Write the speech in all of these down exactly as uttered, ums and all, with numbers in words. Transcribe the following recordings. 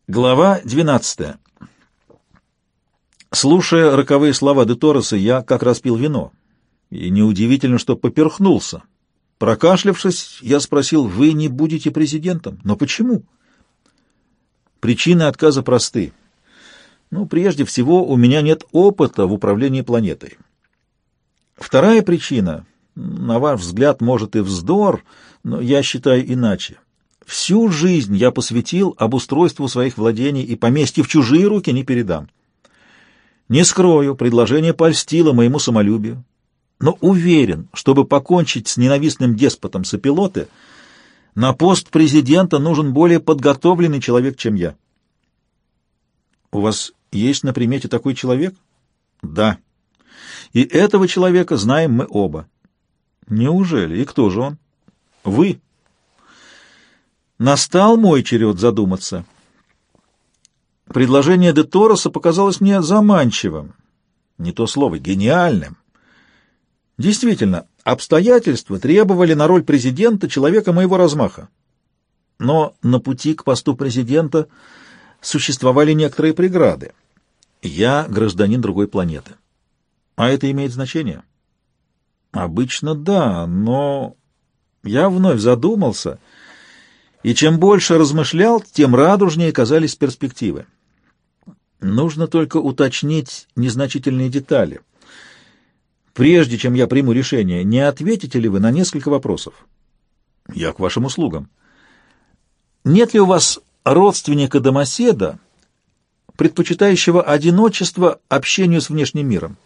Глава двенадцатая. Слушая роковые слова де Торреса, я как раз пил вино. И неудивительно, что поперхнулся. Прокашлявшись, я спросил: «Вы не будете президентом? Но почему?» Причины отказа просты. Ну, прежде всего, у меня нет опыта в управлении планетой. Вторая причина, на ваш взгляд, может и вздор, но я считаю иначе. Всю жизнь я посвятил обустройству своих владений, и поместье в чужие руки не передам. Не скрою, предложение польстило моему самолюбию, но уверен, чтобы покончить с ненавистным деспотом Сопилоты, на пост президента нужен более подготовленный человек, чем я. У вас есть на примете такой человек? Да. И этого человека знаем мы оба. Неужели? И кто же он? Вы. Настал мой черед задуматься. Предложение де Торреса показалось мне заманчивым, не то слово, гениальным. Действительно, обстоятельства требовали на роль президента человека моего размаха. Но на пути к посту президента существовали некоторые преграды. Я гражданин другой планеты. А это имеет значение? Обычно да, но я вновь задумался, и чем больше размышлял, тем радужнее казались перспективы. Нужно только уточнить незначительные детали. Прежде чем я приму решение, не ответите ли вы на несколько вопросов? Я к вашим услугам. Нет ли у вас родственника-домоседа, предпочитающего одиночество общению с внешним миром?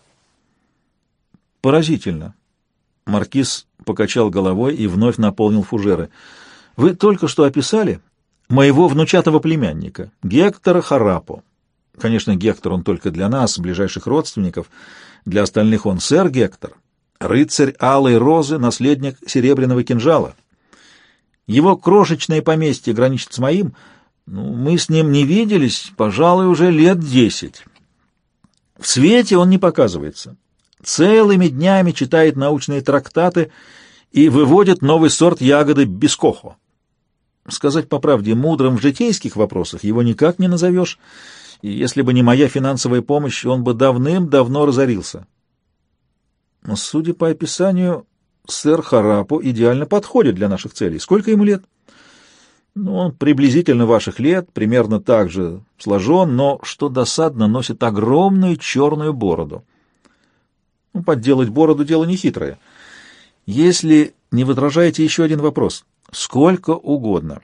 Поразительно. Маркиз покачал головой и вновь наполнил фужеры. Вы только что описали моего внучатого племянника, Гектора Харапо. Конечно, Гектор он только для нас, ближайших родственников. Для остальных он сэр Гектор, рыцарь Алой Розы, наследник Серебряного Кинжала. Его крошечное поместье граничит с моим. Ну, мы с ним не виделись, пожалуй, уже лет десять. В свете он не показывается. Целыми днями читает научные трактаты и выводит новый сорт ягоды бискохо. Сказать по правде, мудрым в житейских вопросах его никак не назовешь, и если бы не моя финансовая помощь, он бы давным-давно разорился. Но, судя по описанию, сэр Харапо идеально подходит для наших целей. Сколько ему лет? Ну, он приблизительно ваших лет, примерно так же сложен, но, что досадно, носит огромную черную бороду. Ну, подделать бороду — дело нехитрое. Если не возражаете, еще один вопрос. Сколько угодно.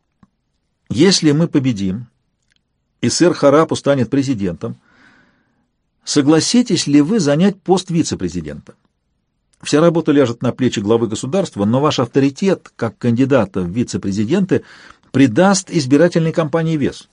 Если мы победим, и сэр Харапо станет президентом, согласитесь ли вы занять пост вице-президента? Вся работа ляжет на плечи главы государства, но ваш авторитет как кандидата в вице-президенты придаст избирательной кампании вес.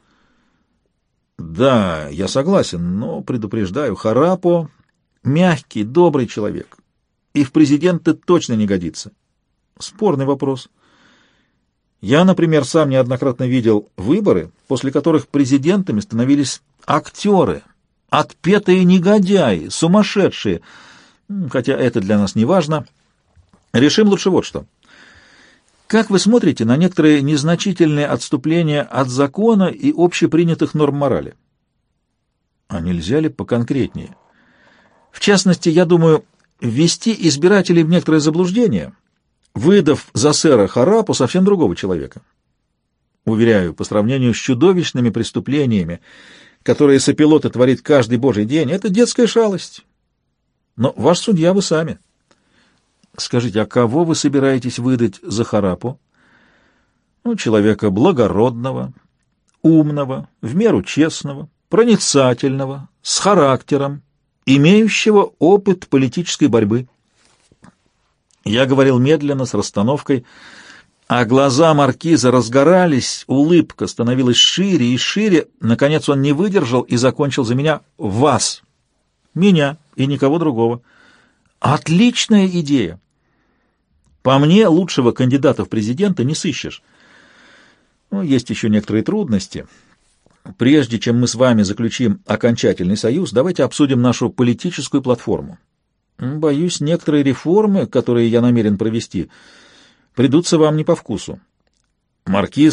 Да, я согласен, но предупреждаю, Харапо — мягкий, добрый человек, и в президенты точно не годится. Спорный вопрос. Я, например, сам неоднократно видел выборы, после которых президентами становились актеры, отпетые негодяи, сумасшедшие. Хотя это для нас не важно. Решим лучше вот что. Как вы смотрите на некоторые незначительные отступления от закона и общепринятых норм морали? А нельзя ли поконкретнее? В частности, я думаю, ввести избирателей в некоторое заблуждение, выдав за сэра Харапо совсем другого человека. Уверяю, по сравнению с чудовищными преступлениями, которые Сопилота творит каждый божий день, это детская шалость. Но ваш судья вы сами. Скажите, а кого вы собираетесь выдать за Харапо? Ну, человека благородного, умного, в меру честного, проницательного, с характером, имеющего опыт политической борьбы. Я говорил медленно, с расстановкой, а глаза маркиза разгорались, улыбка становилась шире и шире. Наконец он не выдержал и закончил за меня: вас, меня и никого другого. Отличная идея. По мне, лучшего кандидата в президенты не сыщешь. Ну, есть еще некоторые трудности. Прежде чем мы с вами заключим окончательный союз, давайте обсудим нашу политическую платформу. Боюсь, некоторые реформы, которые я намерен провести, придутся вам не по вкусу. Маркиз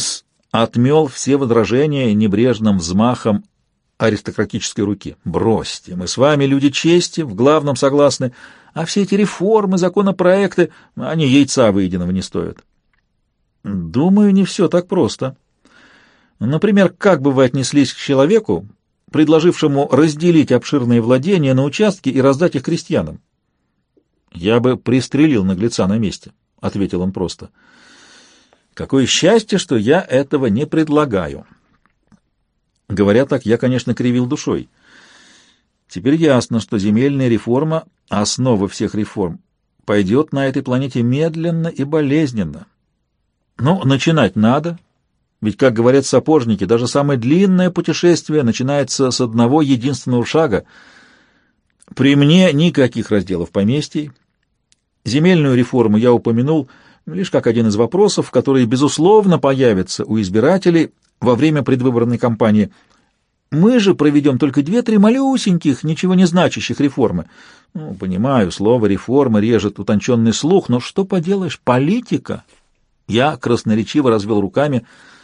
отмел все возражения небрежным взмахом аристократической руки. «Бросьте, мы с вами люди чести, в главном согласны, а все эти реформы, законопроекты, они яйца выеденного не стоят». «Думаю, не все так просто. Например, как бы вы отнеслись к человеку, предложившему разделить обширные владения на участки и раздать их крестьянам?» «Я бы пристрелил наглеца на месте», — ответил он просто. «Какое счастье, что я этого не предлагаю». Говоря так, я, конечно, кривил душой. Теперь ясно, что земельная реформа, основа всех реформ, пойдет на этой планете медленно и болезненно. Но начинать надо, ведь, как говорят сапожники, даже самое длинное путешествие начинается с одного единственного шага. При мне никаких разделов поместий. Земельную реформу я упомянул лишь как один из вопросов, которые, безусловно, появятся у избирателей во время предвыборной кампании. Мы же проведем только две-три малюсеньких, ничего не значащих реформы. Ну, понимаю, слово «реформа» режет утонченный слух, но что поделаешь, политика. Я красноречиво развел руками.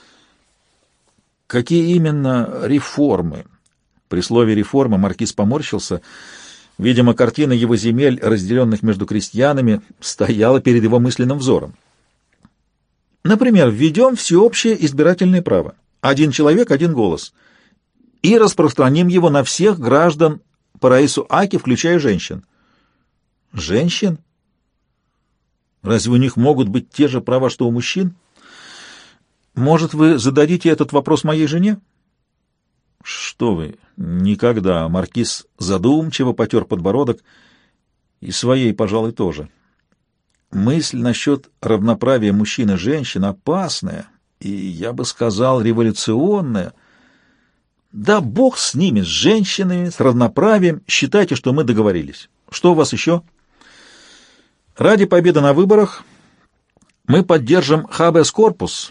Какие именно реформы? При слове «реформа» маркиз поморщился. Видимо, картина его земель, разделенных между крестьянами, стояла перед его мысленным взором. Например, введем всеобщее избирательное право. Один человек, один голос. И распространим его на всех граждан по Раису-Аки, включая женщин. Женщин? Разве у них могут быть те же права, что у мужчин? Может, вы зададите этот вопрос моей жене? Что вы, никогда. Маркиз задумчиво потер подбородок, и своей, пожалуй, тоже. Мысль насчет равноправия мужчин и женщин опасная, и, я бы сказал, революционная. Да бог с ними, с женщинами, с равноправием. Считайте, что мы договорились. Что у вас еще? Ради победы на выборах мы поддержим хабеас корпус.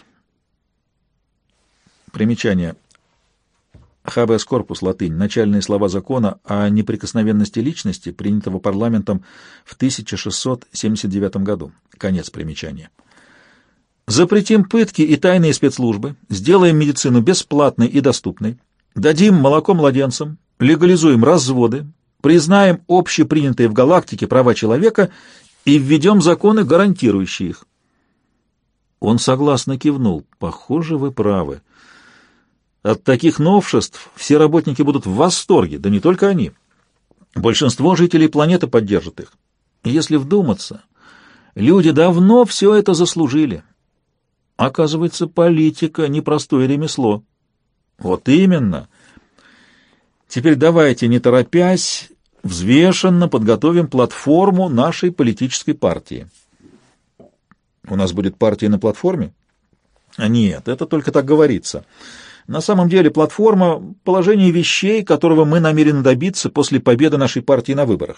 Примечание. Хабеас корпус, латынь, начальные слова закона о неприкосновенности личности, принятого парламентом в тысяча шестьсот семьдесят девятом году. Конец примечания. Запретим пытки и тайные спецслужбы, сделаем медицину бесплатной и доступной, дадим молоко младенцам, легализуем разводы, признаем общепринятые в галактике права человека и введем законы, гарантирующие их. Он согласно кивнул. Похоже, вы правы. От таких новшеств все работники будут в восторге, да не только они. Большинство жителей планеты поддержат их. Если вдуматься, люди давно все это заслужили. Оказывается, политика — непростое ремесло. Вот именно. Теперь давайте, не торопясь, взвешенно подготовим платформу нашей политической партии. У нас будет партия на платформе? Нет, это только так говорится. На самом деле платформа — положение вещей, которого мы намерены добиться после победы нашей партии на выборах.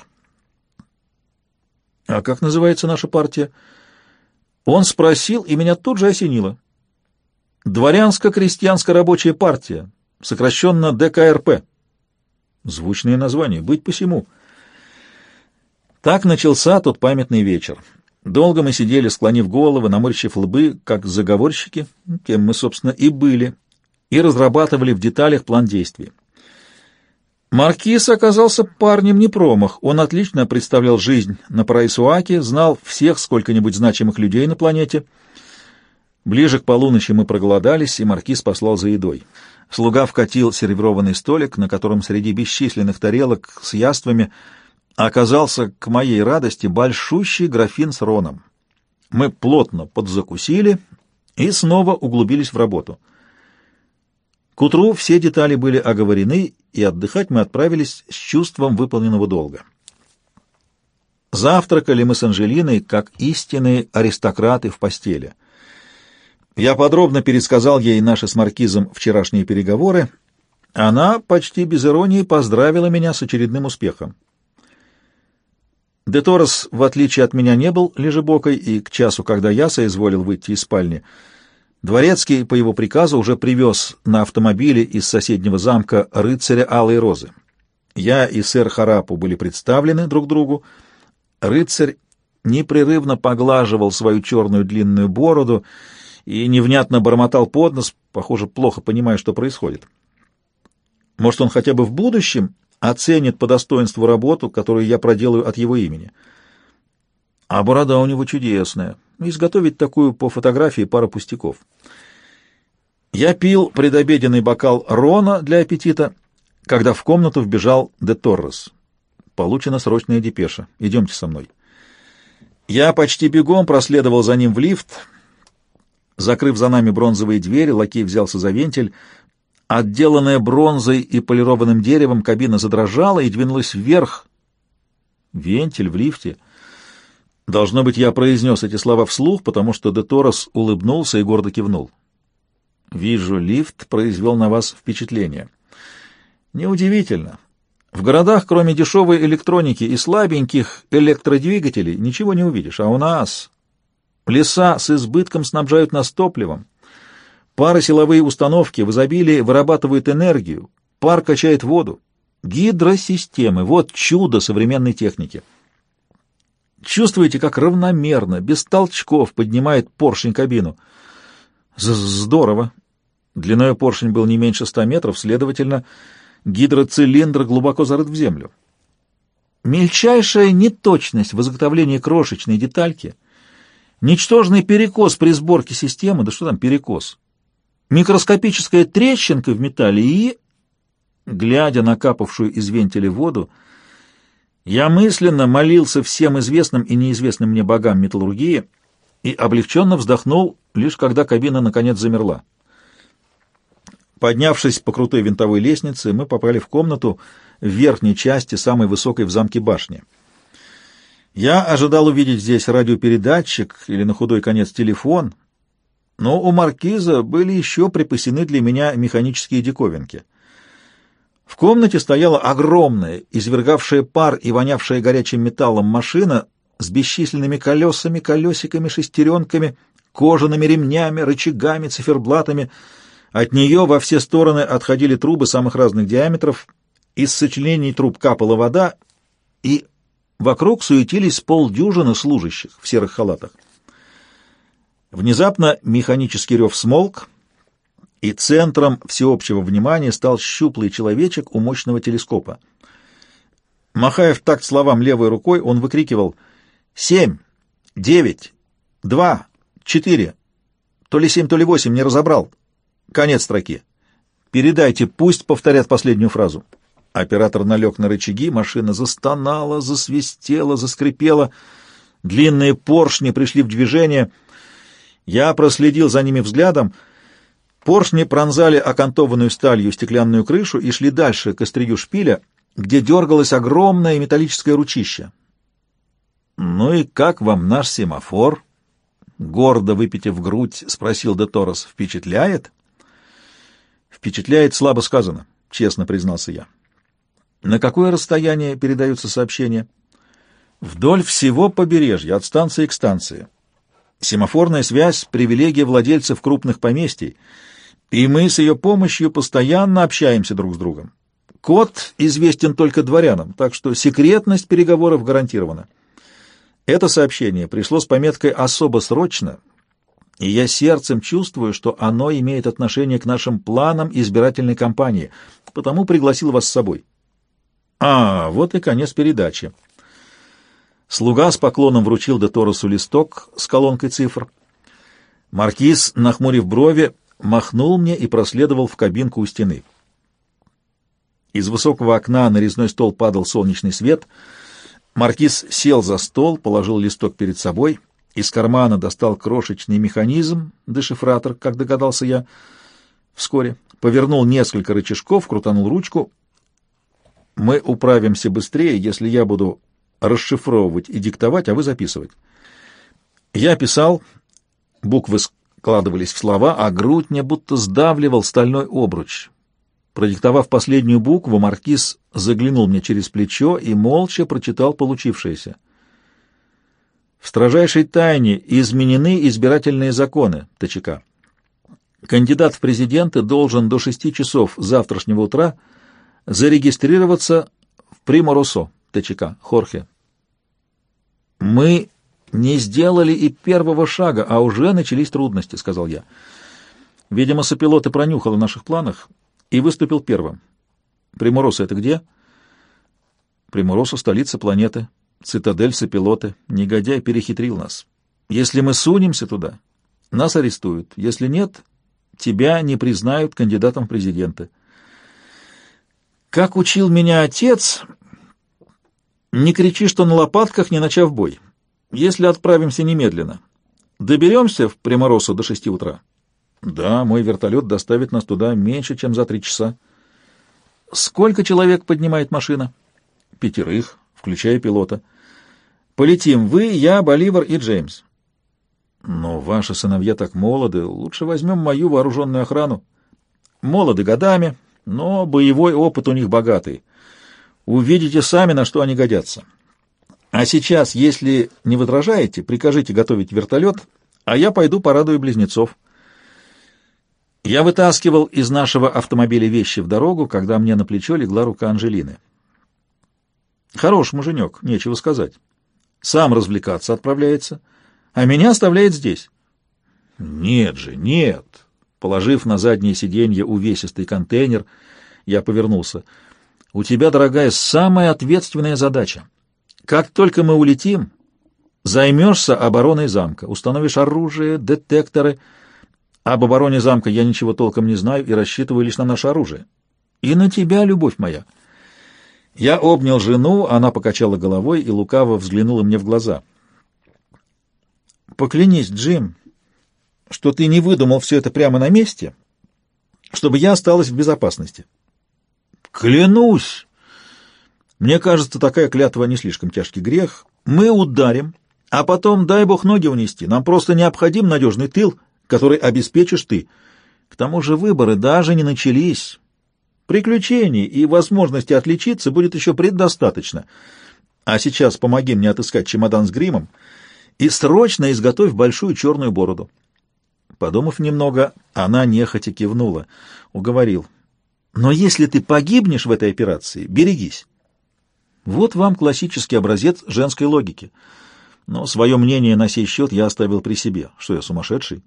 А как называется наша партия? Он спросил, и меня тут же осенило. Дворянско-крестьянско-рабочая партия, сокращенно дэ ка эр пэ. Звучное название, быть посему. Так начался тот памятный вечер. Долго мы сидели, склонив головы, наморщив лбы, как заговорщики, кем мы, собственно, и были, и разрабатывали в деталях план действий. Маркиз оказался парнем не промах. Он отлично представлял жизнь на Раису-Аки, знал всех сколько-нибудь значимых людей на планете. Ближе к полуночи мы проголодались, и маркиз послал за едой. Слуга вкатил сервированный столик, на котором среди бесчисленных тарелок с яствами оказался, к моей радости, большущий графин с роном. Мы плотно подзакусили и снова углубились в работу. К утру все детали были оговорены, и отдыхать мы отправились с чувством выполненного долга. Завтракали мы с Анжелиной, как истинные аристократы в постели. Я подробно пересказал ей наши с маркизом вчерашние переговоры. Она почти без иронии поздравила меня с очередным успехом. Де Торрес, в отличие от меня, не был лежебокой, и к часу, когда я соизволил выйти из спальни, дворецкий по его приказу уже привез на автомобиле из соседнего замка рыцаря Алой Розы. Я и сэр Харапу были представлены друг другу. Рыцарь непрерывно поглаживал свою черную длинную бороду и невнятно бормотал под нос, похоже, плохо понимая, что происходит. Может, он хотя бы в будущем оценит по достоинству работу, которую я проделаю от его имени. А борода у него чудесная. Изготовить такую по фотографии пара пустяков. Я пил предобеденный бокал рона для аппетита, когда в комнату вбежал де Торрес. Получена срочная депеша. Идемте со мной. Я почти бегом проследовал за ним в лифт. Закрыв за нами бронзовые двери, лакей взялся за вентиль. Отделанная бронзой и полированным деревом, кабина задрожала и двинулась вверх. Вентиль в лифте. Должно быть, я произнес эти слова вслух, потому что де Торрес улыбнулся и гордо кивнул. «Вижу, лифт произвел на вас впечатление». «Неудивительно. В городах, кроме дешевой электроники и слабеньких электродвигателей, ничего не увидишь. А у нас леса с избытком снабжают нас топливом. Паросиловые установки в изобилии вырабатывают энергию, пар качает воду. Гидросистемы — вот чудо современной техники. Чувствуете, как равномерно, без толчков поднимает поршень кабину? Здорово. Длиной поршень был не меньше ста метров, следовательно, гидроцилиндр глубоко зарыт в землю. Мельчайшая неточность в изготовлении крошечной детальки, ничтожный перекос при сборке системы, да что там перекос, микроскопическая трещинка в металле и, глядя на капавшую из вентиля воду, я мысленно молился всем известным и неизвестным мне богам металлургии и облегченно вздохнул, лишь когда кабина наконец замерла. Поднявшись по крутой винтовой лестнице, мы попали в комнату в верхней части самой высокой в замке башни. Я ожидал увидеть здесь радиопередатчик или на худой конец телефон, но у маркиза были еще припасены для меня механические диковинки. В комнате стояла огромная, извергавшая пар и вонявшая горячим металлом машина с бесчисленными колесами, колесиками, шестеренками, кожаными ремнями, рычагами, циферблатами. От нее во все стороны отходили трубы самых разных диаметров, из сочленений труб капала вода, и вокруг суетились полдюжины служащих в серых халатах. Внезапно механический рев смолк, и центром всеобщего внимания стал щуплый человечек у мощного телескопа. Махая в такт словам левой рукой, он выкрикивал «Семь! Девять! Два! Четыре! То ли семь, то ли восемь, не разобрал. Конец строки. Передайте, пусть повторят последнюю фразу». Оператор налег на рычаги, машина застонала, засвистела, заскрипела. Длинные поршни пришли в движение. Я проследил за ними взглядом. Поршни пронзали окантованную сталью стеклянную крышу и шли дальше, к острию шпиля, где дергалось огромное металлическое ручище. «Ну и как вам наш семафор?» — гордо выпитив грудь, спросил де Торрес. «Впечатляет?» «Впечатляет, слабо сказано», — честно признался я. «На какое расстояние передаются сообщения?» «Вдоль всего побережья, от станции к станции. Семафорная связь — привилегия владельцев крупных поместий, и мы с ее помощью постоянно общаемся друг с другом. Код известен только дворянам, так что секретность переговоров гарантирована. Это сообщение пришло с пометкой «Особо срочно», и я сердцем чувствую, что оно имеет отношение к нашим планам избирательной кампании, потому пригласил вас с собой». А, вот и конец передачи. Слуга с поклоном вручил де Торресу листок с колонкой цифр. Маркиз, нахмурив брови, махнул мне и проследовал в кабинку у стены. Из высокого окна на резной стол падал солнечный свет. Маркиз сел за стол, положил листок перед собой, из кармана достал крошечный механизм, дешифратор, как догадался я, вскоре, повернул несколько рычажков, крутанул ручку. «Мы управимся быстрее, если я буду расшифровывать и диктовать, а вы записывать». Я писал, буквы складывались в слова, а грудь мне будто сдавливал стальной обруч. Продиктовав последнюю букву, маркиз заглянул мне через плечо и молча прочитал получившееся. «В строжайшей тайне изменены избирательные законы ТЧК. Кандидат в президенты должен до шести часов завтрашнего утра зарегистрироваться в Приморосо ТЧК, Хорхе. Мы Не сделали и первого шага, а уже начались трудности, — сказал я. Видимо, сопилот и пронюхал о наших планах и выступил первым. Примороса — это где? Примороса — столица планеты, цитадель сопилоты. Негодяй перехитрил нас. Если мы сунемся туда, нас арестуют. Если нет, тебя не признают кандидатом в президенты. Как учил меня отец, не кричи, что на лопатках, не начав бой. Если отправимся немедленно, доберемся в Приморосу до шести утра? Да, мой вертолет доставит нас туда меньше, чем за три часа. Сколько человек поднимает машина? Пятерых, включая пилота. Полетим вы, я, Боливар и Джеймс. Но ваши сыновья так молоды, лучше возьмем мою вооруженную охрану. Молоды годами, но боевой опыт у них богатый. Увидите сами, на что они годятся. А сейчас, если не возражаете, прикажите готовить вертолет, а я пойду порадую близнецов. Я вытаскивал из нашего автомобиля вещи в дорогу, когда мне на плечо легла рука Анжелины. Хорош муженек, нечего сказать. Сам развлекаться отправляется, а меня оставляет здесь. Нет же, нет. Положив на заднее сиденье увесистый контейнер, я повернулся. У тебя, дорогая, самая ответственная задача. Как только мы улетим, займешься обороной замка, установишь оружие, детекторы. Об обороне замка я ничего толком не знаю и рассчитываю лишь на наше оружие. И на тебя, любовь моя. Я обнял жену, она покачала головой и лукаво взглянула мне в глаза. Поклянись, Джим, что ты не выдумал все это прямо на месте, чтобы я осталась в безопасности. Клянусь! Мне кажется, такая клятва не слишком тяжкий грех. Мы ударим, а потом, дай бог, ноги унести. Нам просто необходим надежный тыл, который обеспечишь ты. К тому же выборы даже не начались. Приключений и возможности отличиться будет еще предостаточно. А сейчас помоги мне отыскать чемодан с гримом и срочно изготовь большую черную бороду. Подумав немного, она нехотя кивнула. Уговорил. Но если ты погибнешь в этой операции, берегись. Вот вам классический образец женской логики. Но свое мнение на сей счет я оставил при себе. Что я, сумасшедший?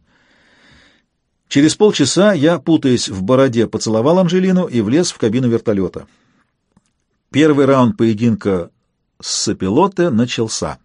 Через полчаса я, путаясь в бороде, поцеловал Анжелину и влез в кабину вертолета. Первый раунд поединка с сопилоте начался.